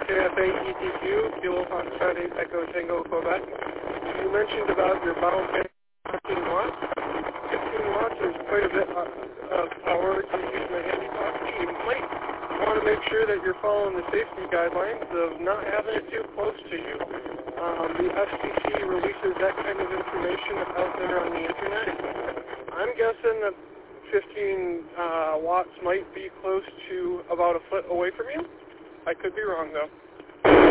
KFA ETQ, Kilo Foxtrot 8 Echo Tango Quebec. You mentioned about your bottle tank 15 watts. 15 watts is quite a bit of power to use in a handy box. You might want to make sure that you're following the safety guidelines of not having it too close to you. The FCC releases that kind of information out there on the internet. I'm guessing that 15 watts might be close to about a foot away from you. I could be wrong, though.